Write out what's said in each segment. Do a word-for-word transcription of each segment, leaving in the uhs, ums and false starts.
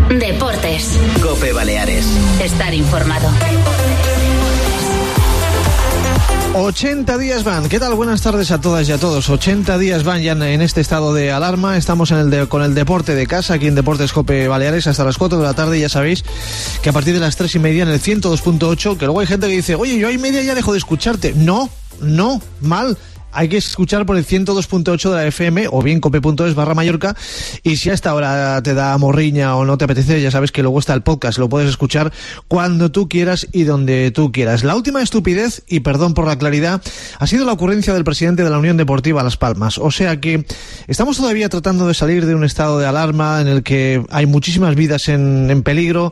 Deportes. COPE Baleares. Estar informado. ochenta días van. ¿Qué tal? Buenas tardes a todas y a todos. ochenta días van ya en este estado de alarma. Estamos en el de, con el deporte de casa, aquí en Deportes COPE Baleares, hasta las cuatro de la tarde. Ya sabéis que a partir de las tres y media en el ciento dos punto ocho, que luego hay gente que dice, oye, yo a y media ya dejo de escucharte. No, no, mal. Hay que escuchar por el ciento dos punto ocho de la F M o bien cope punto es barra Mallorca, y si a esta hora te da morriña o no te apetece, ya sabes que luego está el podcast, lo puedes escuchar cuando tú quieras y donde tú quieras. La última estupidez, y perdón por la claridad, ha sido la ocurrencia del presidente de la Unión Deportiva Las Palmas, o sea que estamos todavía tratando de salir de un estado de alarma en el que hay muchísimas vidas en, en peligro,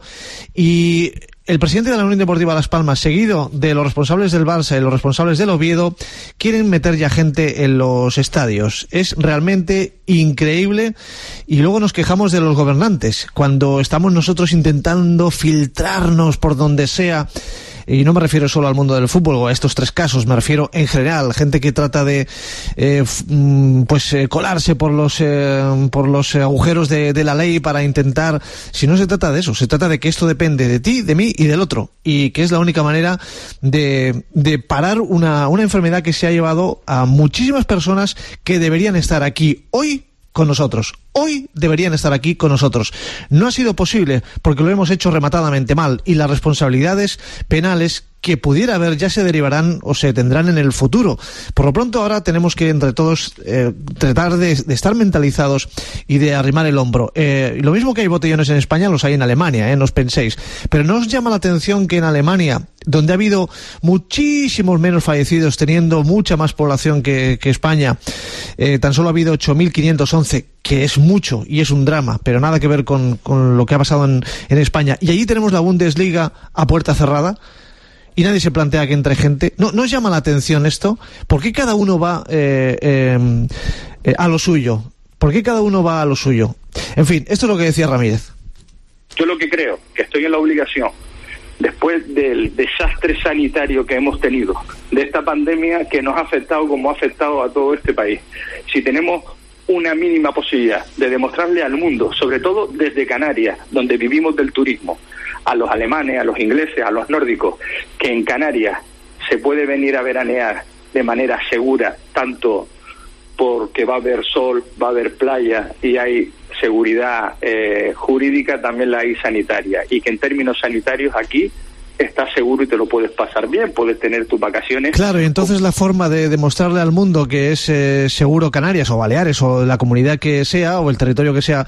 y el presidente de la Unión Deportiva Las Palmas, seguido de los responsables del Barça y los responsables del Oviedo, quieren meter ya gente en los estadios. Es realmente increíble, y luego nos quejamos de los gobernantes, cuando estamos nosotros intentando filtrarnos por donde sea. Y no me refiero solo al mundo del fútbol o a estos tres casos, me refiero en general, gente que trata de eh, pues eh, colarse por los eh, por los agujeros de, de la ley para intentar. Si no se trata de eso, se trata de que esto depende de ti, de mí y del otro, y que es la única manera de, de parar una, una enfermedad que se ha llevado a muchísimas personas que deberían estar aquí hoy con nosotros. Hoy deberían estar aquí con nosotros. No ha sido posible porque lo hemos hecho rematadamente mal, y las responsabilidades penales que pudiera haber ya se derivarán o se tendrán en el futuro. Por lo pronto ahora tenemos que entre todos eh, tratar de, de estar mentalizados y de arrimar el hombro. Eh, lo mismo que hay botellones en España, los hay en Alemania, eh, no os penséis. Pero ¿no os llama la atención que en Alemania, donde ha habido muchísimos menos fallecidos, teniendo mucha más población que, que España, eh, tan solo ha habido ocho mil quinientos once, que es mucho y es un drama, pero nada que ver con, con lo que ha pasado en, en España? Y allí tenemos la Bundesliga a puerta cerrada, y nadie se plantea que entre gente. ¿No, no os llama la atención esto? ¿Por qué cada uno va eh, eh, eh, a lo suyo? ¿Por qué cada uno va a lo suyo? En fin, esto es lo que decía Ramírez. Yo lo que creo, que estoy en la obligación, después del desastre sanitario que hemos tenido, de esta pandemia que nos ha afectado como ha afectado a todo este país, si tenemos una mínima posibilidad de demostrarle al mundo, sobre todo desde Canarias, donde vivimos del turismo, a los alemanes, a los ingleses, a los nórdicos, que en Canarias se puede venir a veranear de manera segura, tanto porque va a haber sol, va a haber playa y hay seguridad eh, jurídica, también la hay sanitaria, y que en términos sanitarios aquí estás seguro y te lo puedes pasar bien, puedes tener tus vacaciones. Claro, y entonces la forma de demostrarle al mundo que es eh, seguro Canarias o Baleares o la comunidad que sea o el territorio que sea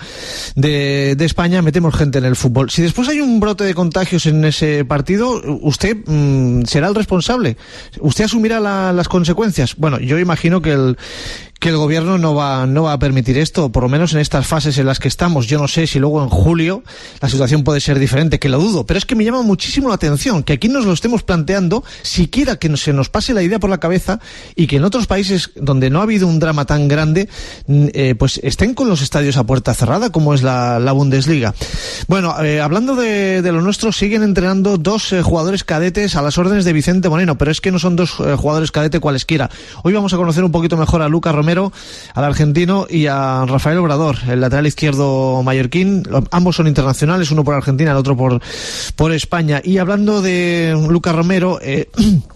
de, de España, metemos gente en el fútbol. Si después hay un brote de contagios en ese partido, usted mmm, será el responsable, usted asumirá la, las consecuencias. Bueno, yo imagino que el que el gobierno no va no va a permitir esto, por lo menos en estas fases en las que estamos. Yo no sé si luego en julio la situación puede ser diferente, que lo dudo, pero es que me llama muchísimo la atención que aquí nos lo estemos planteando, siquiera que se nos pase la idea por la cabeza, y que en otros países donde no ha habido un drama tan grande, eh, pues estén con los estadios a puerta cerrada, como es la, la Bundesliga. Bueno, eh, hablando de, de lo nuestro, siguen entrenando dos eh, jugadores cadetes a las órdenes de Vicente Moreno, pero es que no son dos eh, jugadores cadete cualesquiera. Hoy vamos a conocer un poquito mejor a Lucas Romero, al argentino, y a Rafael Obrador, el lateral izquierdo mallorquín. Ambos son internacionales, uno por Argentina, el otro por, por España. Y hablando de Lucas Romero, eh,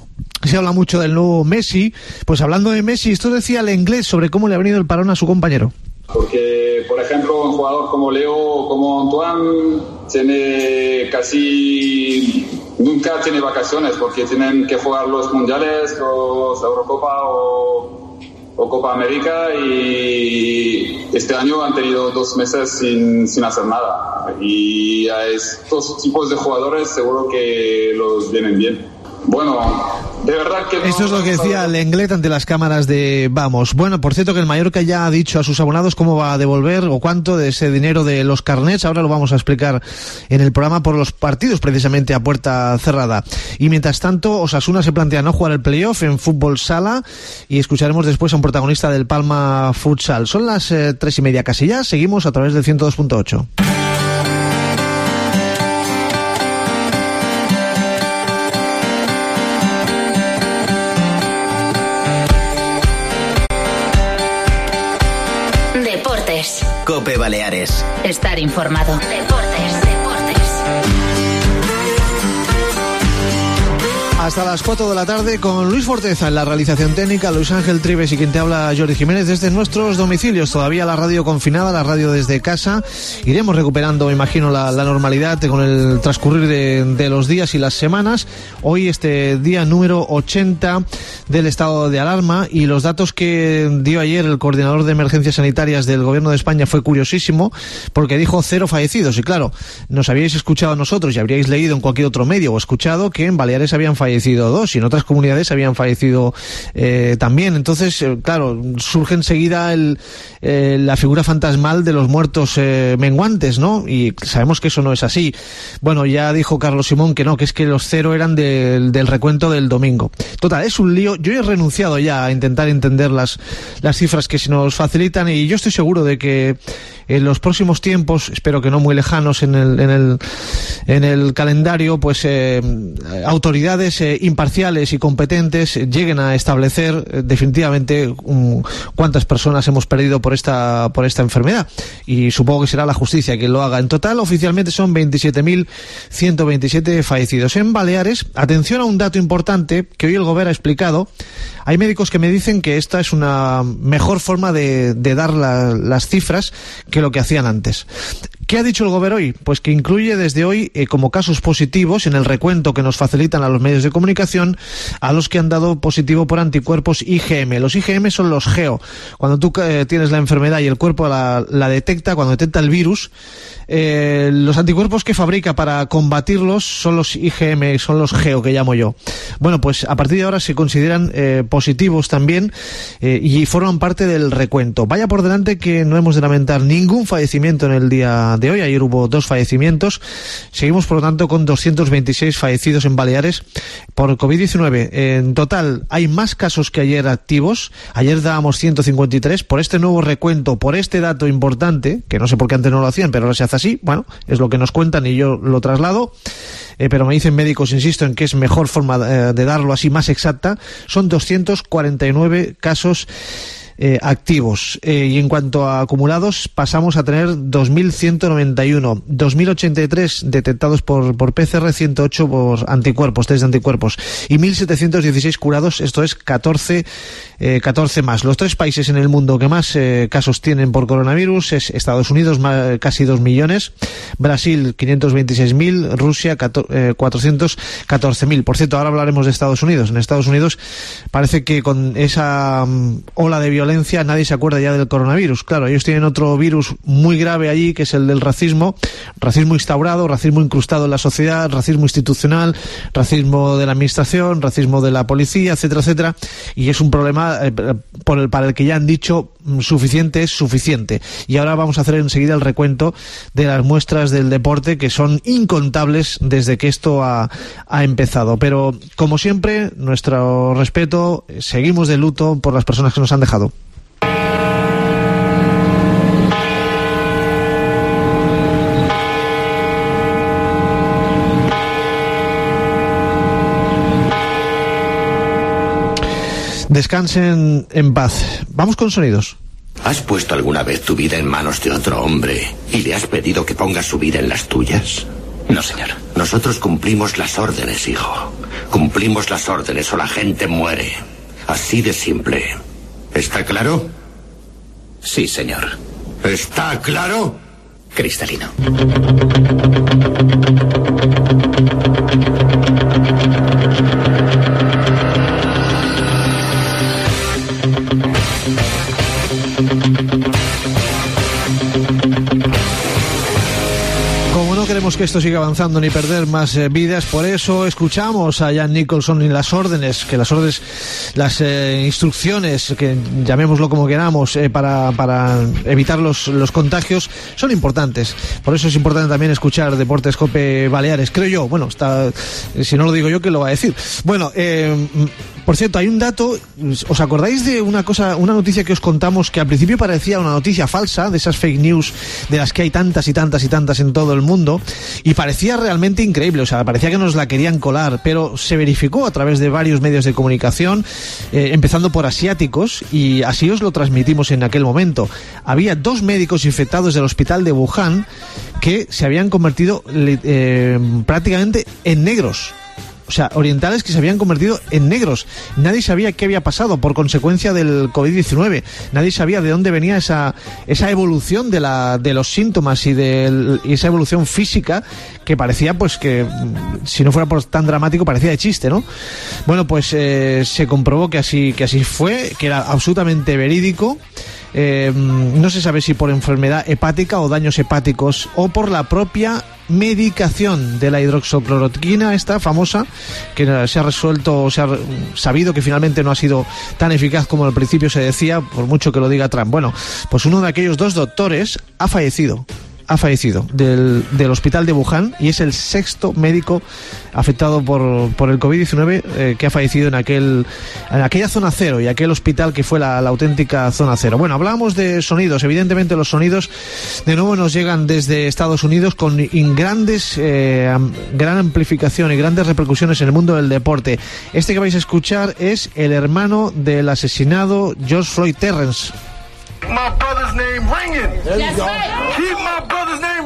se habla mucho del nuevo Messi. Pues hablando de Messi, esto decía el inglés sobre cómo le ha venido el parón a su compañero. Porque, por ejemplo, un jugador como Leo, como Antoine, tiene casi nunca tiene vacaciones, porque tienen que jugar los mundiales, los Eurocopa o o Copa América, y este año han tenido dos meses sin, sin hacer nada, y a estos tipos de jugadores seguro que los vienen bien. Bueno, de verdad que... Esto es lo que decía Lenglet ante las cámaras de Vamos. Bueno, por cierto que el Mallorca ya ha dicho a sus abonados cómo va a devolver o cuánto de ese dinero de los carnets. Ahora lo vamos a explicar en el programa por los partidos precisamente a puerta cerrada. Y mientras tanto, Osasuna se plantea no jugar el playoff en fútbol sala, y escucharemos después a un protagonista del Palma Futsal. Son las eh, tres y media casi ya. Seguimos a través del ciento dos punto ocho. Deportes. COPE Baleares. Estar informado. Deportes. Hasta las cuatro de la tarde con Luis Forteza en la realización técnica, Luis Ángel Trives y quien te habla, Jordi Jiménez, desde nuestros domicilios. Todavía la radio confinada, la radio desde casa. Iremos recuperando, me imagino, la, la normalidad con el transcurrir de, de los días y las semanas. Hoy este día número ochenta del estado de alarma, y los datos que dio ayer el coordinador de emergencias sanitarias del Gobierno de España fue curiosísimo, porque dijo cero fallecidos. Y claro, nos habíais escuchado a nosotros y habríais leído en cualquier otro medio o escuchado que en Baleares habían fallecido fallecido dos y en otras comunidades habían fallecido eh, también. Entonces, eh, claro, surge enseguida el, eh, la figura fantasmal de los muertos eh, menguantes, ¿no? Y sabemos que eso no es así. Bueno, ya dijo Carlos Simón que no, que es que los cero eran de, del recuento del domingo. Total, es un lío. Yo he renunciado ya a intentar entender las, las cifras que se nos facilitan, y yo estoy seguro de que en los próximos tiempos, espero que no muy lejanos en el, en el, en el calendario, pues eh, autoridades eh, imparciales y competentes lleguen a establecer eh, definitivamente um, cuántas personas hemos perdido por esta, por esta enfermedad. Y supongo que será la justicia quien lo haga. En total, oficialmente son veintisiete mil ciento veintisiete fallecidos. En Baleares, atención a un dato importante que hoy el Gobierno ha explicado. Hay médicos que me dicen que esta es una mejor forma de, de dar la, las cifras que lo que hacían antes. ¿Qué ha dicho el Gobierno hoy? Pues que incluye desde hoy eh, como casos positivos en el recuento que nos facilitan a los medios de comunicación a los que han dado positivo por anticuerpos I G M. Los I G M son los geo. Cuando tú eh, tienes la enfermedad y el cuerpo la, la detecta, cuando detecta el virus, eh, los anticuerpos que fabrica para combatirlos son los I G M, son los geo que llamo yo. Bueno, pues a partir de ahora se consideran eh, positivos también eh, y forman parte del recuento. Vaya por delante que no hemos de lamentar ningún fallecimiento en el día de hoy. Ayer hubo dos fallecimientos. Seguimos, por lo tanto, con doscientos veintiséis fallecidos en Baleares por COVID diecinueve. En total, hay más casos que ayer activos. Ayer dábamos ciento cincuenta y tres. Por este nuevo recuento, por este dato importante, que no sé por qué antes no lo hacían, pero ahora se hace así, bueno, es lo que nos cuentan y yo lo traslado. Eh, pero me dicen médicos, insisto, en que es mejor forma eh, de darlo así, más exacta. Son doscientos cuarenta y nueve casos Eh, activos, eh, y en cuanto a acumulados pasamos a tener dos mil ciento noventa y uno, dos mil ochenta y tres detectados por, por P C R, ciento ocho por anticuerpos, test de anticuerpos, y mil setecientos dieciséis curados, esto es catorce, eh, catorce más. Los tres países en el mundo que más eh, casos tienen por coronavirus es Estados Unidos, más, casi dos millones, Brasil quinientos veintiséis mil, Rusia eh, cuatrocientos catorce mil. Por cierto, ahora hablaremos de Estados Unidos. En Estados Unidos parece que con esa um, ola de violencia nadie se acuerda ya del coronavirus. Claro, ellos tienen otro virus muy grave allí, que es el del racismo, racismo instaurado, racismo incrustado en la sociedad, racismo institucional, racismo de la administración, racismo de la policía, etcétera, etcétera, y es un problema eh, por el, para el que ya han dicho suficiente es suficiente. Y ahora vamos a hacer enseguida el recuento de las muestras del deporte, que son incontables desde que esto ha, ha empezado. Pero, como siempre, nuestro respeto, seguimos de luto por las personas que nos han dejado. Descansen en paz. Vamos con sonidos. ¿Has puesto alguna vez tu vida en manos de otro hombre y le has pedido que ponga su vida en las tuyas? No, señor. Nosotros cumplimos las órdenes, hijo. Cumplimos las órdenes o la gente muere. Así de simple. ¿Está claro? Sí, señor. ¿Está claro? Cristalino. Como no queremos que esto siga avanzando ni perder más eh, vidas, por eso escuchamos a Jan Nicholson y las órdenes, que las órdenes, las eh, instrucciones, que llamémoslo como queramos, eh, para, para evitar los, los contagios, son importantes. Por eso es importante también escuchar Deportes Cope Baleares, creo yo. Bueno, está, si no lo digo yo, ¿quién lo va a decir? Bueno, eh, por cierto, hay un dato. ¿Os acordáis de una cosa, una noticia que os contamos que al principio parecía una noticia falsa, de esas fake news de las que hay tantas y tantas y tantas en todo el mundo, y parecía realmente increíble? O sea, parecía que nos la querían colar, pero se verificó a través de varios medios de comunicación, eh, empezando por asiáticos, y así os lo transmitimos en aquel momento. Había dos médicos infectados del hospital de Wuhan que se habían convertido eh, prácticamente en negros. o sea, orientales que se habían convertido en negros. Nadie sabía qué había pasado por consecuencia del covid diecinueve. Nadie sabía de dónde venía esa esa evolución de la de los síntomas y de y esa evolución física que parecía, pues, que si no fuera por tan dramático, parecía de chiste, ¿no? Bueno, pues eh, se comprobó que así que así fue, que era absolutamente verídico. Eh, no se sabe si por enfermedad hepática o daños hepáticos o por la propia medicación de la hidroxicloroquina, esta famosa, que se ha resuelto, se ha sabido que finalmente no ha sido tan eficaz como al principio se decía, por mucho que lo diga Trump. Bueno, pues uno de aquellos dos doctores ha fallecido. ha fallecido del, del hospital de Wuhan, y es el sexto médico afectado por, por el covid diecinueve eh, que ha fallecido en aquel en aquella zona cero y aquel hospital que fue la, la auténtica zona cero. Bueno, hablábamos de sonidos. Evidentemente los sonidos de nuevo nos llegan desde Estados Unidos con in grandes eh, gran amplificación y grandes repercusiones en el mundo del deporte. Este que vais a escuchar es el hermano del asesinado George Floyd Terrence. My brother's name ringing. That's right. Keep my brother's name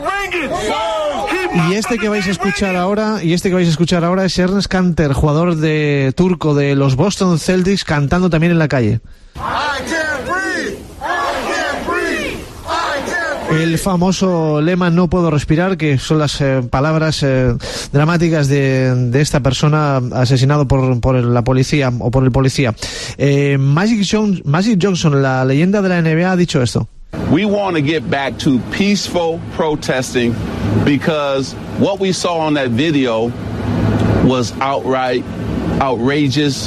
ringing. Y este que vais a escuchar ahora, y este que vais a escuchar ahora es Ernest Canter, jugador de turco de los Boston Celtics, cantando también en la calle. I can't breathe. I can't breathe. I can't breathe. El famoso lema "no puedo respirar", que son las eh, palabras eh, dramáticas de, de esta persona asesinado por, por la policía o por el policía. Eh, Magic, Jones, Magic Johnson, la leyenda de la N B A, ha dicho esto. We want to get back to peaceful protesting because what we saw on that video was outright outrageous.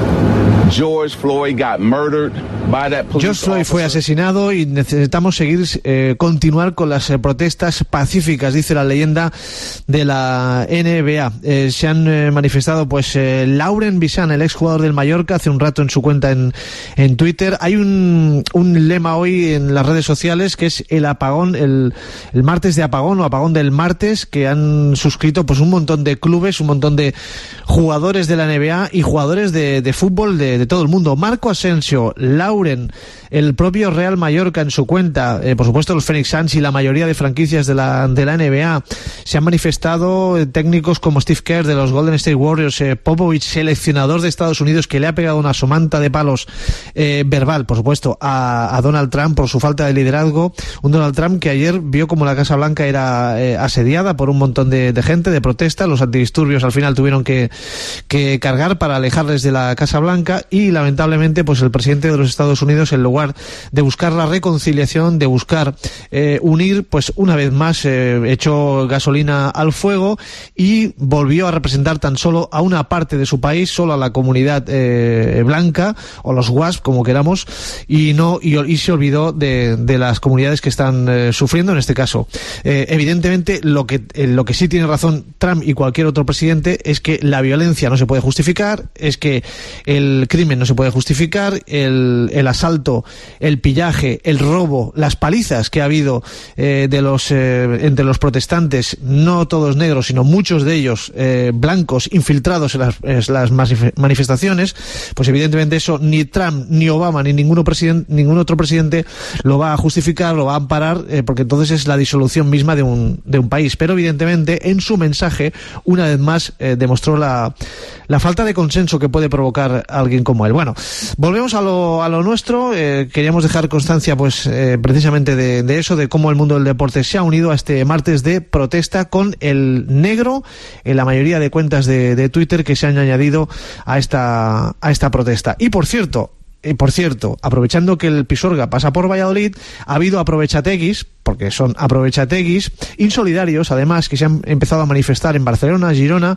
George Floyd got murdered by that police George Floyd officer. fue asesinado y necesitamos seguir, eh, continuar con las eh, protestas pacíficas, dice la leyenda de la N B A. Eh, se han eh, manifestado, pues, eh, Lauren Bissan, el exjugador del Mallorca, hace un rato en su cuenta en, en Twitter. Hay un, un lema hoy en las redes sociales que es el apagón, el, el martes de apagón o apagón del martes, que han suscrito, pues, un montón de clubes, un montón de jugadores de la N B A y jugadores de, de fútbol de de todo el mundo. Marco Asensio, Lauren, el propio Real Mallorca en su cuenta, eh, por supuesto los Phoenix Suns y la mayoría de franquicias de la, de la N B A. Se han manifestado eh, técnicos como Steve Kerr de los Golden State Warriors, eh, Popovich, seleccionador de Estados Unidos, que le ha pegado una somanta de palos eh, verbal, por supuesto, a, a Donald Trump por su falta de liderazgo. Un Donald Trump que ayer vio como la Casa Blanca era eh, asediada por un montón de, de gente, de protesta. Los antidisturbios al final tuvieron que, que cargar para alejarles de la Casa Blanca. Y lamentablemente, pues el presidente de los Estados Unidos, en lugar de buscar la reconciliación, de buscar eh, unir, pues una vez más eh, echó gasolina al fuego y volvió a representar tan solo a una parte de su país, solo a la comunidad eh, blanca, o los W A S P, como queramos, y no y, y se olvidó de, de las comunidades que están eh, sufriendo en este caso. Eh, evidentemente, lo que eh, lo que sí tiene razón Trump y cualquier otro presidente es que la violencia no se puede justificar, es que el crimen no se puede justificar, el, el asalto, el pillaje, el robo, las palizas que ha habido eh, de los eh, entre los protestantes, no todos negros, sino muchos de ellos eh, blancos, infiltrados en las, en las manifestaciones, pues evidentemente eso ni Trump, ni Obama, ni ninguno presidente, ningún otro presidente lo va a justificar, lo va a amparar, eh, porque entonces es la disolución misma de un, de un país. Pero evidentemente en su mensaje, una vez más, eh, demostró la, la falta de consenso que puede provocar alguien como él. Bueno, volvemos a lo, a lo nuestro. Eh, queríamos dejar constancia, pues, eh, precisamente de, de eso, de cómo el mundo del deporte se ha unido a este martes de protesta con el negro en la mayoría de cuentas de, de Twitter que se han añadido a esta, a esta protesta. Y por cierto, Eh, por cierto, aprovechando que el Pisuerga pasa por Valladolid, ha habido aprovechateguis, porque son aprovechateguis, insolidarios, además, que se han empezado a manifestar en Barcelona, Girona,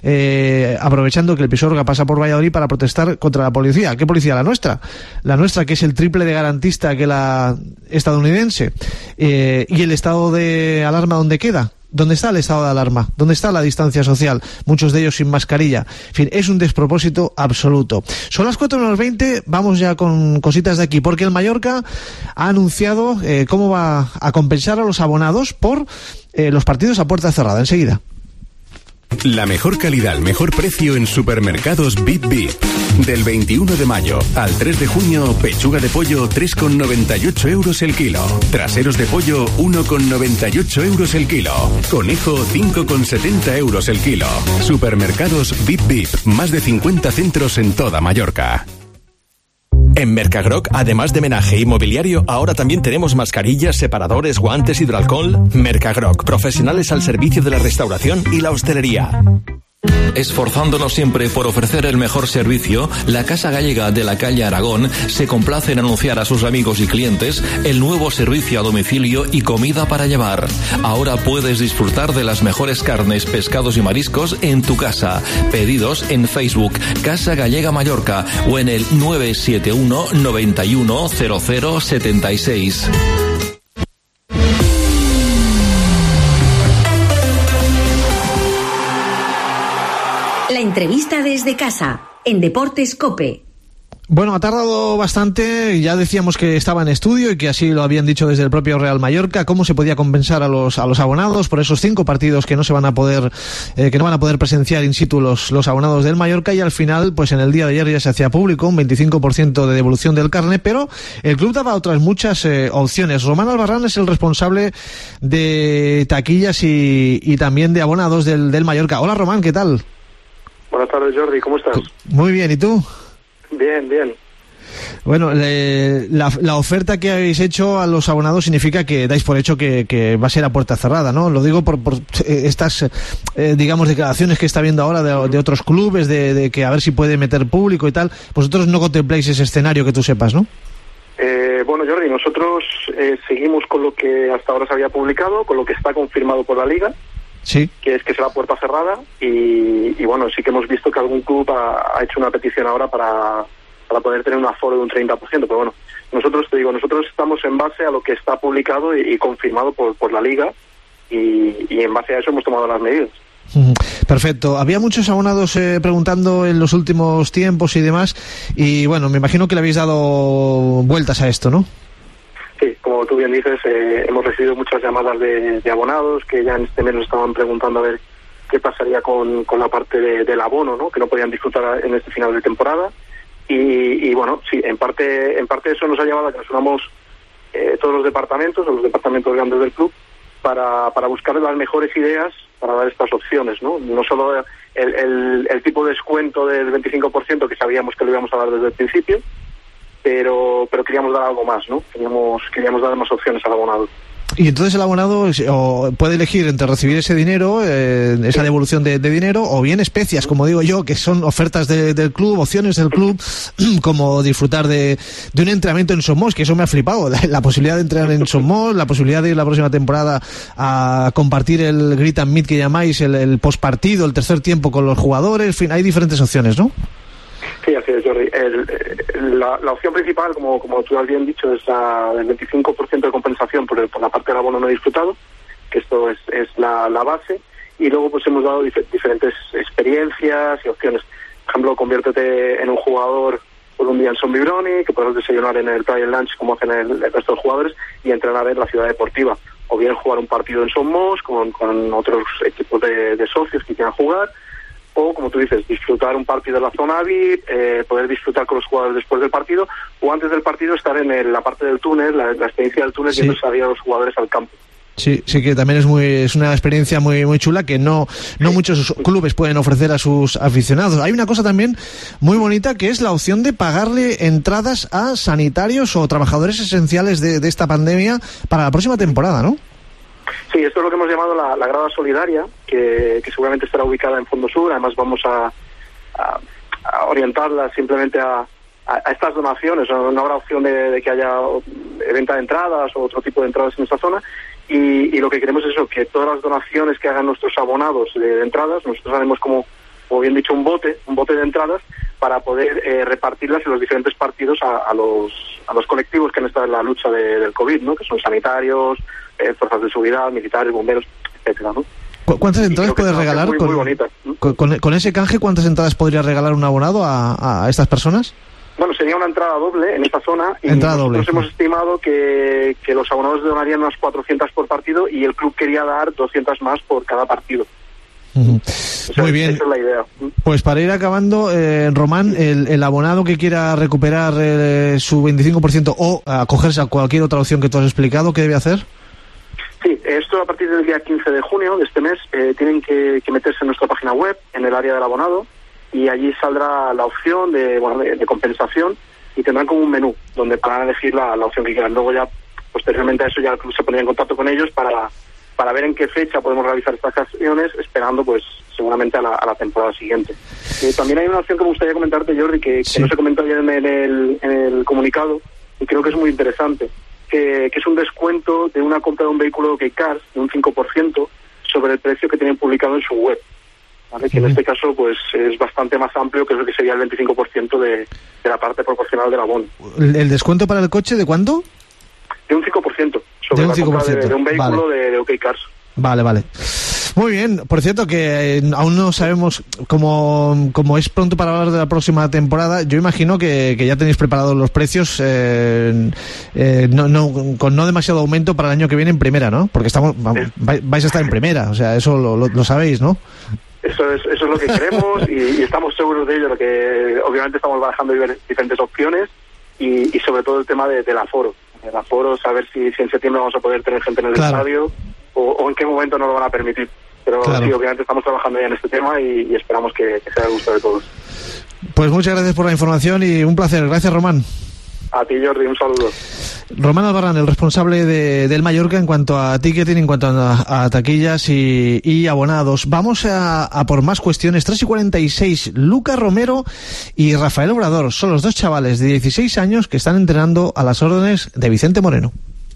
eh, aprovechando que el Pisuerga pasa por Valladolid para protestar contra la policía. ¿Qué policía? La nuestra. La nuestra, que es el triple de garantista que la estadounidense. Eh, ¿Y el estado de alarma dónde queda? ¿Dónde está el estado de alarma? ¿Dónde está la distancia social? Muchos de ellos sin mascarilla. En fin, es un despropósito absoluto. Son las cuatro menos veinte, vamos ya con cositas de aquí, porque el Mallorca ha anunciado eh, cómo va a compensar a los abonados por eh, los partidos a puerta cerrada. Enseguida. La mejor calidad, el mejor precio en supermercados Bip Bip. Del veintiuno de mayo al tres de junio, pechuga de pollo tres con noventa y ocho euros el kilo. Traseros de pollo uno con noventa y ocho euros el kilo. Conejo cinco con setenta euros el kilo. Supermercados Bip Bip. Más de cincuenta centros en toda Mallorca. En Mercagroc, además de menaje inmobiliario, ahora también tenemos mascarillas, separadores, guantes, hidroalcohol. Mercagroc, profesionales al servicio de la restauración y la hostelería. Esforzándonos siempre por ofrecer el mejor servicio, la Casa Gallega de la calle Aragón se complace en anunciar a sus amigos y clientes el nuevo servicio a domicilio y comida para llevar. Ahora puedes disfrutar de las mejores carnes, pescados y mariscos en tu casa. Pedidos en Facebook Casa Gallega Mallorca o en el nueve siete uno, noventa y uno, cero cero setenta y seis. La entrevista desde casa, en Deportes COPE. Bueno, ha tardado bastante, ya decíamos que estaba en estudio y que así lo habían dicho desde el propio Real Mallorca, cómo se podía compensar a los a los abonados por esos cinco partidos que no se van a poder eh, que no van a poder presenciar in situ los, los abonados del Mallorca, y al final, pues en el día de ayer ya se hacía público un veinticinco por ciento de devolución del carné, pero el club daba otras muchas eh, opciones. Román Albarrán es el responsable de taquillas y, y también de abonados del, del Mallorca. Hola Román, ¿qué tal? Buenas tardes, Jordi, ¿cómo estás? Muy bien, ¿y tú? Bien, bien. Bueno, le, la, la oferta que habéis hecho a los abonados significa que dais por hecho que, que va a ser a puerta cerrada, ¿no? Lo digo por, por estas, eh, digamos, declaraciones que está habiendo ahora de, de otros clubes, de, de que a ver si puede meter público y tal. Vosotros no contempláis ese escenario, que tú sepas, ¿no? Eh, bueno, Jordi, nosotros eh, seguimos con lo que hasta ahora se había publicado, con lo que está confirmado por la Liga. Sí. Que es que será puerta cerrada y, y bueno, sí que hemos visto que algún club ha, ha hecho una petición ahora para, para poder tener un aforo de un treinta por ciento, pero bueno, nosotros, te digo, nosotros estamos en base a lo que está publicado y, y confirmado por, por la Liga y, y en base a eso hemos tomado las medidas. Perfecto. Había muchos abonados eh, preguntando en los últimos tiempos y demás, y bueno, me imagino que le habéis dado vueltas a esto, ¿no? Sí, como tú bien dices, eh, hemos recibido muchas llamadas de, de abonados que ya en este mes nos estaban preguntando a ver qué pasaría con, con la parte de, del abono, ¿no? Que no podían disfrutar en este final de temporada. Y, y bueno, sí, en parte en parte eso nos ha llevado a que nos unamos eh, todos los departamentos, o los departamentos grandes del club, para, para buscar las mejores ideas para dar estas opciones, ¿no? No solo el, el, el tipo de descuento del veinticinco por ciento que sabíamos que lo íbamos a dar desde el principio, pero pero queríamos dar algo más, ¿no? Queríamos queríamos dar más opciones al abonado. Y entonces el abonado o puede elegir entre recibir ese dinero, eh, esa devolución de, de dinero, o bien especias, como digo yo, que son ofertas de, del club, opciones del club, como disfrutar de, de un entrenamiento en Somos, que eso me ha flipado, la, la posibilidad de entrenar en Somos, la posibilidad de ir la próxima temporada a compartir el Greet and Meet que llamáis, el, el postpartido, el tercer tiempo con los jugadores, en fin, hay diferentes opciones, ¿no? Sí, así es, Jordi. El, el, la, la opción principal, como como tú has bien dicho, es la del veinticinco por ciento de compensación por, el, por la parte del abono no disfrutado, que esto es, es la, la base, y luego pues hemos dado dif- diferentes experiencias y opciones. Por ejemplo, conviértete en un jugador por un día en Son Vibroni, que podrás desayunar en el Play and Lunch como hacen el, el resto de los jugadores, y entrenar en la ciudad deportiva. O bien jugar un partido en Son Mos con, con otros equipos de, de socios que quieran jugar, o, como tú dices, disfrutar un partido de la zona V I P, eh, poder disfrutar con los jugadores después del partido, o antes del partido estar en el, la parte del túnel, la, la experiencia del túnel, sí, yendo a salir a los jugadores al campo. Sí, sí, que también es muy es una experiencia muy muy chula que no no sí. muchos clubes pueden ofrecer a sus aficionados. Hay una cosa también muy bonita, que es la opción de pagarle entradas a sanitarios o trabajadores esenciales de, de esta pandemia para la próxima temporada, ¿no? Sí, esto es lo que hemos llamado la, la grada solidaria, que, que seguramente estará ubicada en Fondo Sur. Además vamos a, a, a orientarla simplemente a, a, a estas donaciones. No, no habrá opción de, de que haya venta de entradas o otro tipo de entradas en esta zona. Y, y lo que queremos es eso, que todas las donaciones que hagan nuestros abonados de, de entradas, nosotros haremos como, como bien dicho, un bote, un bote de entradas para poder eh, repartirlas en los diferentes partidos a, a los a los colectivos que han estado en la lucha de, del COVID, ¿no? Que son sanitarios, eh, fuerzas de seguridad, militares, bomberos, etcétera, ¿no? ¿Cuántas entradas puedes regalar? Muy, con, muy bonitas, ¿no? con, con, con ese canje, ¿cuántas entradas podría regalar un abonado a, a estas personas? Bueno, sería una entrada doble en esta zona, y entrada nosotros doble. hemos estimado que, que los abonados donarían unas cuatrocientas por partido y el club quería dar doscientas más por cada partido. Uh-huh. Esa, Muy bien. Esa es la idea. Pues para ir acabando, eh, Román, el, el abonado que quiera recuperar eh, su veinticinco por ciento o acogerse a cualquier otra opción que tú has explicado, ¿qué debe hacer? Sí, esto a partir del día quince de junio de este mes eh, tienen que, que meterse en nuestra página web, en el área del abonado, y allí saldrá la opción de, bueno, de, de compensación, y tendrán como un menú donde podrán elegir la, la opción que quieran. Luego ya, posteriormente a eso, ya el club se pondría en contacto con ellos para, para ver en qué fecha podemos realizar estas acciones, esperando pues seguramente a la, a la temporada siguiente. Eh, también hay una opción que me gustaría comentarte, Jordi, que, sí. que no se comentó ayer en el, en el comunicado, y creo que es muy interesante, que, que es un descuento de una compra de un vehículo OK Cars de un cinco por ciento sobre el precio que tienen publicado en su web. ¿Vale? Que en este caso pues es bastante más amplio que lo que sería el veinticinco por ciento de, de la parte proporcional del abono. ¿El, el descuento para el coche de cuánto? De un cinco por ciento sobre de un la cinco por ciento. compra de, de un vehículo Vale. de, de OK Cars. Vale, vale. Muy bien, por cierto que eh, aún no sabemos, como, como es pronto para hablar de la próxima temporada, yo imagino que, que ya tenéis preparados los precios eh, eh, no, no, con no demasiado aumento para el año que viene en primera, ¿no? Porque estamos vamos, vais a estar en primera, o sea, eso lo, lo, lo sabéis, ¿no? Eso es, eso es lo que queremos y, y estamos seguros de ello, lo que obviamente estamos barajando diferentes opciones y, y sobre todo el tema de, del aforo. El aforo, saber si, si en septiembre vamos a poder tener gente en el claro. estadio o, o en qué momento nos lo van a permitir. Pero claro. sí, obviamente estamos trabajando ya en este tema y, y esperamos que, que sea de gusto de todos. Pues muchas gracias por la información y un placer. Gracias, Román. A ti, Jordi, un saludo. Román Albarrán, el responsable de, del Mallorca en cuanto a ticketing, en cuanto a, a taquillas y, y abonados. Vamos a, a por más cuestiones. tres y cuarenta y seis, Luca Romero y Rafael Obrador son los dos chavales de dieciséis años que están entrenando a las órdenes de Vicente Moreno.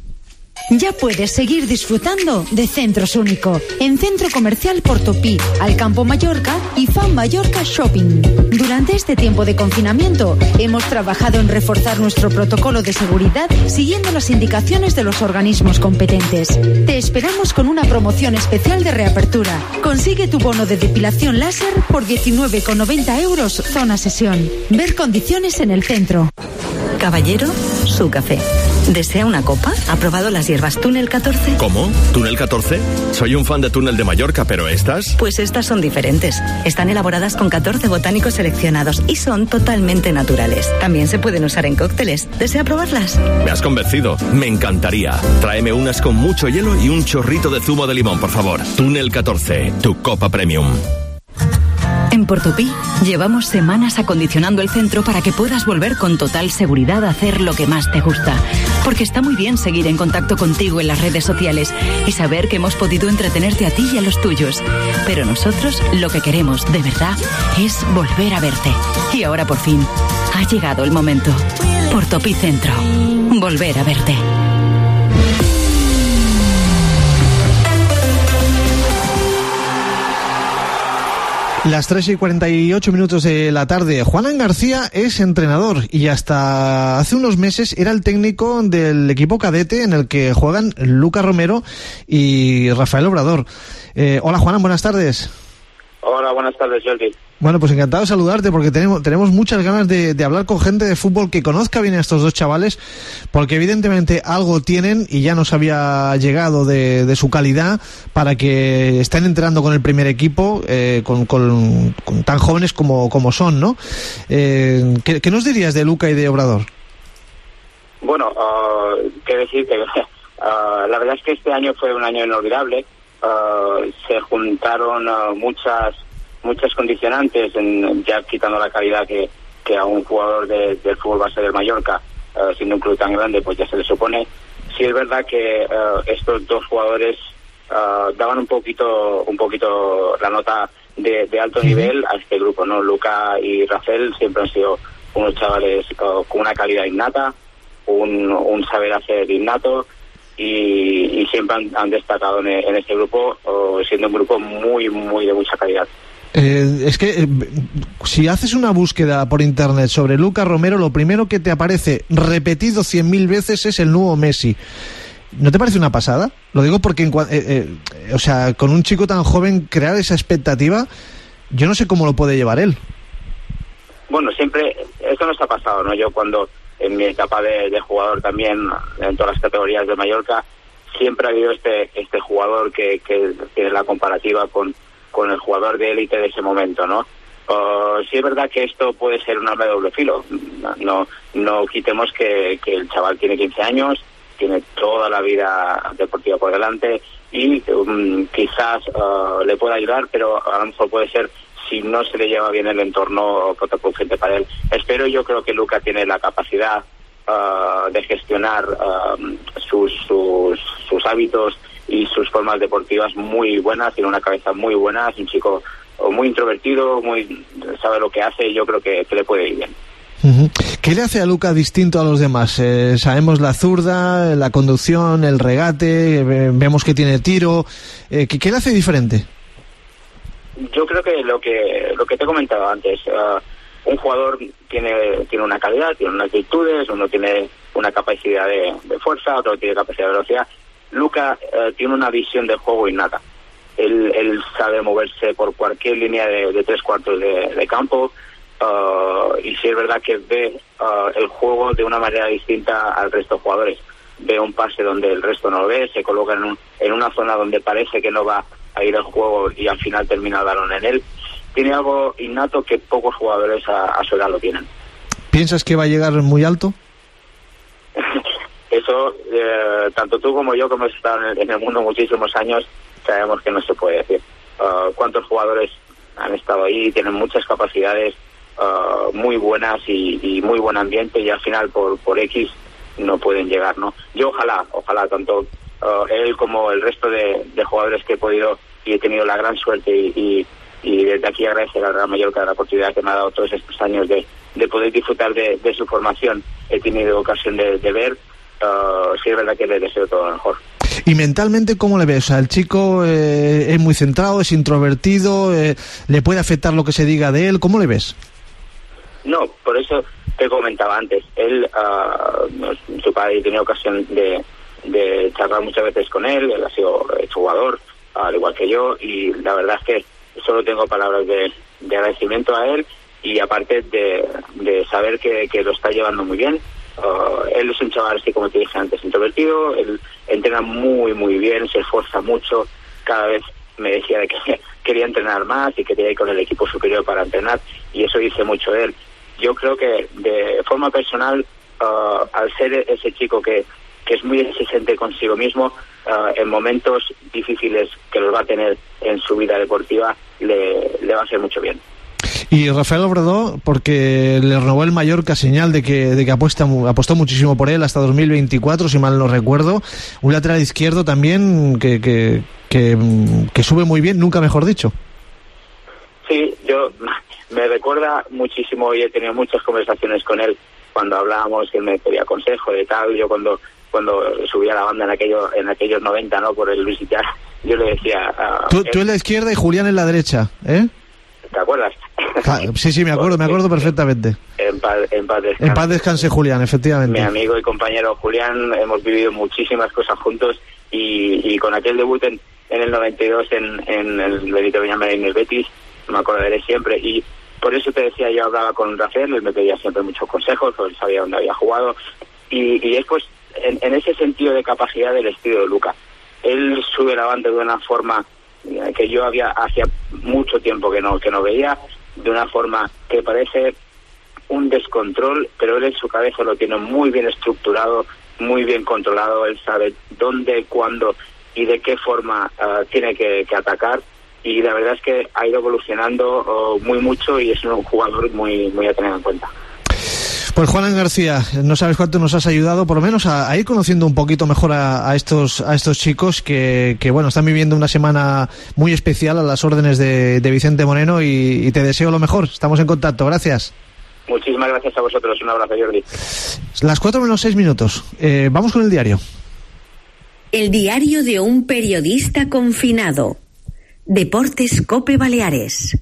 Ya puedes seguir disfrutando de Centros Único en Centro Comercial Portopí, Alcampo Mallorca y Fan Mallorca Shopping. Durante este tiempo de confinamiento hemos trabajado en reforzar nuestro protocolo de seguridad siguiendo las indicaciones de los organismos competentes. Te esperamos con una promoción especial de reapertura. Consigue tu bono de depilación láser por diecinueve con noventa euros zona sesión. Ver condiciones en el centro. Caballero, su café. ¿Desea una copa? ¿Ha probado las hierbas Túnel catorce? ¿Cómo? ¿Túnel catorce? Soy un fan de Túnel de Mallorca, pero ¿estas? Pues estas son diferentes. Están elaboradas con catorce botánicos seleccionados y son totalmente naturales. También se pueden usar en cócteles. ¿Desea probarlas? Me has convencido. Me encantaría. Tráeme unas con mucho hielo y un chorrito de zumo de limón, por favor. Túnel catorce, tu copa premium. En Portopí llevamos semanas acondicionando el centro para que puedas volver con total seguridad a hacer lo que más te gusta. Porque está muy bien seguir en contacto contigo en las redes sociales y saber que hemos podido entretenerte a ti y a los tuyos. Pero nosotros lo que queremos, de verdad, es volver a verte. Y ahora por fin, ha llegado el momento. Portopí Centro. Volver a verte. Las tres y cuarenta y ocho minutos de la tarde. Juanan García es entrenador y hasta hace unos meses era el técnico del equipo cadete en el que juegan Luca Romero y Rafael Obrador. Eh, hola Juanan, buenas tardes. Hola, buenas tardes, Jordi. Bueno, pues encantado de saludarte porque tenemos, tenemos muchas ganas de, de hablar con gente de fútbol que conozca bien a estos dos chavales, porque evidentemente algo tienen y ya nos había llegado de, de su calidad para que estén entrenando con el primer equipo, eh, con, con, con tan jóvenes como, como son, ¿no? Eh, ¿qué, ¿Qué nos dirías de Luca y de Obrador? Bueno, uh, qué decirte, uh, la verdad es que este año fue un año inolvidable. Uh, se juntaron uh, muchas muchas condicionantes, en, ya quitando la calidad que, que a un jugador de, del fútbol base del Mallorca, uh, siendo un club tan grande, pues ya se le supone. Sí es verdad que uh, estos dos jugadores uh, daban un poquito un poquito la nota de, de alto nivel a este grupo, ¿no? Luca y Rafael siempre han sido unos chavales uh, con una calidad innata, un, un saber hacer innato, y, y siempre han, han destacado en, en este grupo, uh, siendo un grupo muy, muy de mucha calidad. Eh, es que eh, si haces una búsqueda por internet sobre Luca Romero, lo primero que te aparece repetido cien mil veces es el nuevo Messi. ¿No te parece una pasada? Lo digo porque, en, eh, eh, o sea, con un chico tan joven crear esa expectativa, yo no sé cómo lo puede llevar él. Bueno, siempre, eso nos ha pasado, ¿no? Yo cuando, en mi etapa de, de jugador también, en todas las categorías de Mallorca, siempre ha habido este este jugador que, que tiene la comparativa con con el jugador de élite de ese momento, ¿no? Uh, sí es verdad que esto puede ser un arma de doble filo. No, no quitemos que, que el chaval tiene quince años, tiene toda la vida deportiva por delante y um, quizás uh, le pueda ayudar, pero a lo mejor puede ser, si no se le lleva bien el entorno, contraproducente para él. Espero, yo creo que Luka tiene la capacidad uh, de gestionar uh, sus, sus, sus hábitos y sus formas deportivas muy buenas, tiene una cabeza muy buena, es un chico muy introvertido, muy sabe lo que hace y yo creo que, que le puede ir bien. Uh-huh. ¿Qué le hace a Luka distinto a los demás? Eh, sabemos la zurda, la conducción, el regate, eh, vemos que tiene tiro. Eh, ¿qué, ¿Qué le hace diferente? Yo creo que lo que lo que te he comentado antes, uh, un jugador tiene tiene una calidad, tiene unas virtudes, uno tiene una capacidad de, de fuerza, otro tiene capacidad de velocidad. Luka uh, tiene una visión del juego innata. Él, él sabe moverse por cualquier línea de, de tres cuartos de, de campo uh, y sí es verdad que ve uh, el juego de una manera distinta al resto de jugadores. Ve un pase donde el resto no lo ve, se coloca en, un, en una zona donde parece que no va a ir el juego y al final termina el balón en él. Tiene algo innato que pocos jugadores a, a su edad lo tienen. ¿Piensas que va a llegar muy alto? Eso, eh, tanto tú como yo, que hemos estado en el, en el mundo muchísimos años, sabemos que no se puede decir. Uh, ¿Cuántos jugadores han estado ahí? Tienen muchas capacidades uh, muy buenas y, y muy buen ambiente y al final por, por X no pueden llegar, ¿no? Yo ojalá, ojalá tanto uh, él como el resto de, de jugadores que he podido y he tenido la gran suerte y, y, y desde aquí agradecer al Real Mallorca la oportunidad que me ha dado todos estos años de, de poder disfrutar de, de su formación. He tenido ocasión de, de ver, uh, sí es verdad que le deseo todo lo mejor. ¿Y mentalmente cómo le ves? O sea, el chico eh, es muy centrado, es introvertido, eh, ¿le puede afectar lo que se diga de él? ¿Cómo le ves? No, por eso te comentaba antes. Él, uh, su padre, he tenido ocasión de, de charlar muchas veces con él, él ha sido jugador, al igual que yo, y la verdad es que solo tengo palabras de, de agradecimiento a él y aparte de, de saber que, que lo está llevando muy bien. Uh, él es un chaval, así como te dije antes, introvertido, él entrena muy muy bien, se esfuerza mucho, cada vez me decía de que quería entrenar más y quería ir con el equipo superior para entrenar y eso dice mucho de él. Yo creo que de forma personal, uh, al ser ese chico que, que es muy exigente consigo mismo, uh, en momentos difíciles que los va a tener en su vida deportiva, le, le va a hacer mucho bien. Y Rafael Obrador, porque le renovó el Mallorca, señal de que de que apuesta apostó muchísimo por él hasta dos mil veinticuatro, si mal no recuerdo. Un lateral izquierdo también que que, que, que sube muy bien, nunca mejor dicho. Sí, yo me recuerda muchísimo y he tenido muchas conversaciones con él cuando hablábamos, que él me pedía consejo de tal. Yo cuando cuando subía la banda en aquello en aquellos noventa, ¿no? Por el Luis Villar, yo le decía... Uh, tú, tú en la izquierda y Julián en la derecha, ¿eh? ¿Te acuerdas? Sí, sí, me acuerdo, me acuerdo perfectamente. En paz, en paz descanse. En paz descanse Julián, efectivamente. Mi amigo y compañero Julián, hemos vivido muchísimas cosas juntos y, y con aquel debut en, en el noventa y dos en, en el Benito Villamarín y el Betis, me acordaré siempre. Y por eso te decía, yo hablaba con Rafael, él me pedía siempre muchos consejos, porque él sabía dónde había jugado. Y, y es pues en, en ese sentido de capacidad del estilo de Luka. Él sube la banda de una forma que yo había hacía mucho tiempo que no que no veía, de una forma que parece un descontrol, pero él en su cabeza lo tiene muy bien estructurado, muy bien controlado. Él sabe dónde, cuándo y de qué forma uh, tiene que, que atacar, y la verdad es que ha ido evolucionando uh, muy mucho y es un jugador muy muy a tener en cuenta. Pues Juan García, no sabes cuánto nos has ayudado, por lo menos a, a ir conociendo un poquito mejor a, a estos a estos chicos que, que bueno, están viviendo una semana muy especial a las órdenes de, de Vicente Moreno, y, y te deseo lo mejor. Estamos en contacto, gracias. Muchísimas gracias a vosotros, un abrazo, Jordi. Las cuatro menos seis minutos. Eh, vamos con el diario. El diario de un periodista confinado. Deportes Cope Baleares.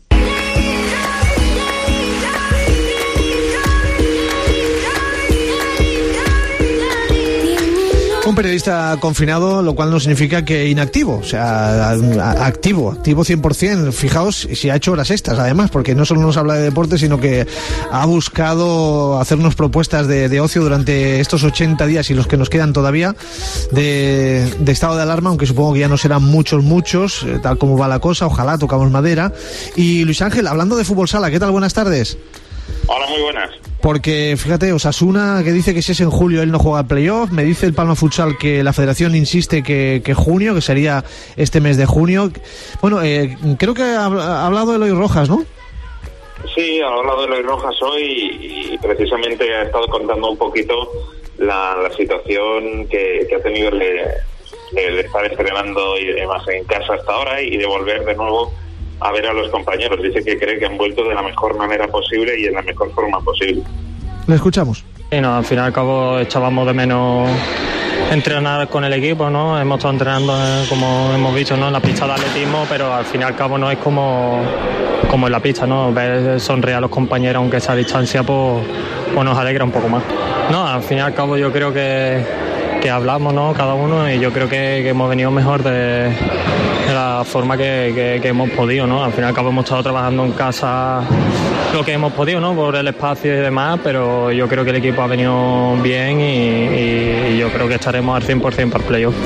Un periodista confinado, lo cual no significa que inactivo, o sea, activo, activo cien por ciento. Fijaos si ha hecho horas extras, además, porque no solo nos habla de deporte, sino que ha buscado hacernos propuestas de, de ocio durante estos ochenta días y los que nos quedan todavía de, de estado de alarma, aunque supongo que ya no serán muchos, muchos, eh, tal como va la cosa, ojalá tocamos madera. Y Luis Ángel, hablando de fútbol sala, ¿qué tal? Buenas tardes. Hola, muy buenas. Porque, fíjate, Osasuna, que dice que si es en julio él no juega al playoff, me dice el Palma Futsal que la federación insiste que, que junio, que sería este mes de junio. Bueno, eh, creo que ha, ha hablado Eloy Rojas, ¿no? Sí, ha hablado de Eloy Rojas hoy y precisamente ha estado contando un poquito la, la situación que, que ha tenido el de, el de estar estrenando y demás en casa hasta ahora y de volver de nuevo a ver a los compañeros. Dice que cree que han vuelto de la mejor manera posible y en la mejor forma posible. Le escuchamos. Sí, no, al fin y al cabo echábamos de menos entrenar con el equipo, ¿no? Hemos estado entrenando, eh, como hemos visto, ¿no?, en la pista de atletismo, pero al fin y al cabo no es como, como en la pista, ¿no? Ver sonreír a los compañeros, aunque sea a distancia, pues, pues nos alegra un poco más. No, al fin y al cabo yo creo que, que hablamos, ¿no?, cada uno, y yo creo que, que hemos venido mejor de, de la forma que, que, que hemos podido, ¿no? Al fin y al cabo hemos estado trabajando en casa lo que hemos podido, ¿no?, por el espacio y demás, pero yo creo que el equipo ha venido bien y, y, y yo creo que estaremos al cien por ciento para el playoff.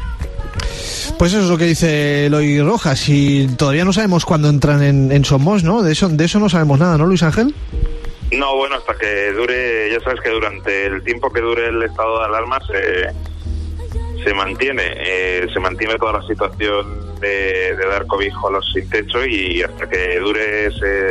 Pues eso es lo que dice Eloy Rojas, y todavía no sabemos cuándo entran en, en Somos, ¿no? De eso, de eso no sabemos nada, ¿no, Luis Ángel? No, bueno, hasta que dure, ya sabes que durante el tiempo que dure el estado de alarma se, se mantiene, eh, se mantiene toda la situación de, de dar cobijo a los sin techo, y hasta que dure ese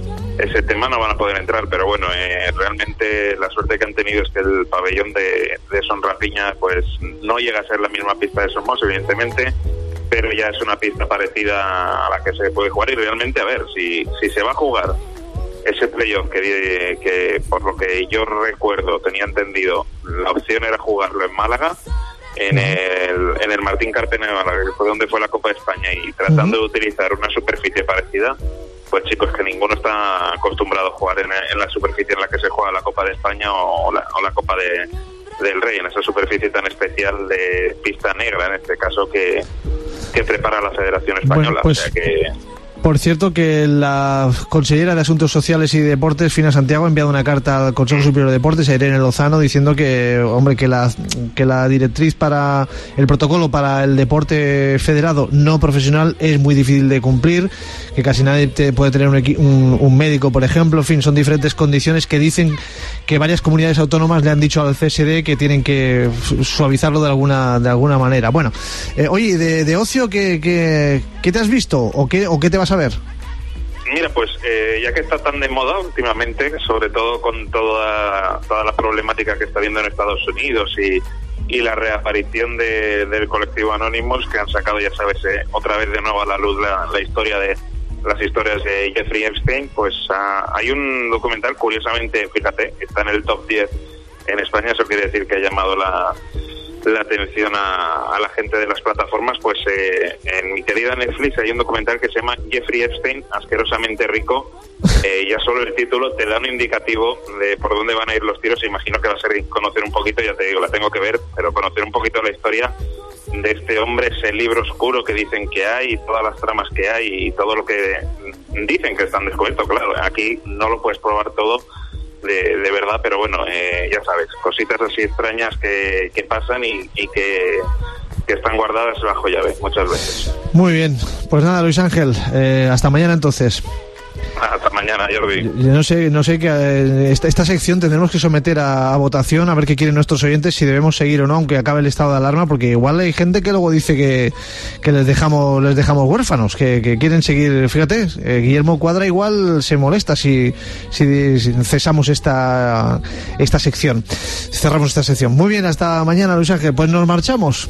ese tema no van a poder entrar. Pero bueno, eh, realmente la suerte que han tenido es que el pabellón de, de Son Rapiña pues no llega a ser la misma pista de Somos, evidentemente, pero ya es una pista parecida a la que se puede jugar. Y realmente, a ver, si, si se va a jugar ese playoff que, que por lo que yo recuerdo, tenía entendido, la opción era jugarlo en Málaga, en el, en el Martín Carpena de Málaga, que fue donde fue la Copa de España, y tratando uh-huh. de utilizar una superficie parecida, pues chicos, que ninguno está acostumbrado a jugar en, en la superficie en la que se juega la Copa de España o la, o la Copa de, del Rey, en esa superficie tan especial de pista negra, en este caso, que, que prepara la Federación Española. Bueno, pues... o sea que... Por cierto, que la consellera de Asuntos Sociales y Deportes, Fina Santiago, ha enviado una carta al Consejo Superior de Deportes, a Irene Lozano, diciendo que, hombre, que la que la directriz para el protocolo para el deporte federado no profesional es muy difícil de cumplir, que casi nadie te puede tener un, un, un médico, por ejemplo. En fin, son diferentes condiciones que dicen que varias comunidades autónomas le han dicho al C S D que tienen que suavizarlo de alguna de alguna manera. Bueno, eh, oye, de, de ocio, ¿qué, qué, qué te has visto o qué, o qué te vas a ver? Mira, pues eh, ya que está tan de moda últimamente, sobre todo con toda toda la problemática que está habiendo en Estados Unidos y, y la reaparición de, del colectivo Anonymous, que han sacado, ya sabes, eh, otra vez de nuevo a la luz la, la historia de las historias de Jeffrey Epstein, pues uh, hay un documental, curiosamente, fíjate, está en el top diez en España. Eso quiere decir que ha llamado la la atención a, a la gente de las plataformas. Pues eh, en mi querida Netflix hay un documental que se llama Jeffrey Epstein, asquerosamente rico. Eh, ya solo el título te da un indicativo de por dónde van a ir los tiros. Imagino que va a ser conocer un poquito, ya te digo, la tengo que ver, pero conocer un poquito la historia de este hombre, ese libro oscuro que dicen que hay, todas las tramas que hay y todo lo que dicen que están descubierto. Claro, aquí no lo puedes probar todo De, de verdad, pero bueno, eh, ya sabes, cositas así extrañas que, que pasan y, y que, que están guardadas bajo llave muchas veces. Muy bien, pues nada, Luis Ángel, eh, hasta mañana entonces. Hasta mañana, Jordi. Yo no sé, no sé que eh, esta, esta sección tendremos que someter a, a votación, a ver qué quieren nuestros oyentes, si debemos seguir o no, aunque acabe el estado de alarma, porque igual hay gente que luego dice que, que les dejamos les dejamos huérfanos, que, que quieren seguir. Fíjate, eh, Guillermo Cuadra igual se molesta si, si, si cesamos esta esta sección, cerramos esta sección. Muy bien, hasta mañana, Luis Ángel. Pues nos marchamos.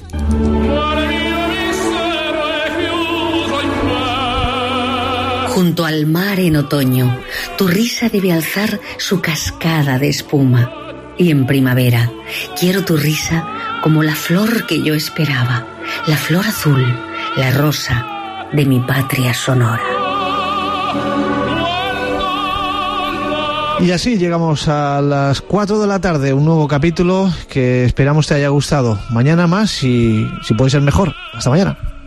Junto al mar en otoño, tu risa debe alzar su cascada de espuma. Y en primavera, quiero tu risa como la flor que yo esperaba, la flor azul, la rosa de mi patria sonora. Y así llegamos a las cuatro de la tarde, un nuevo capítulo que esperamos te haya gustado. Mañana más y si puede ser mejor. Hasta mañana.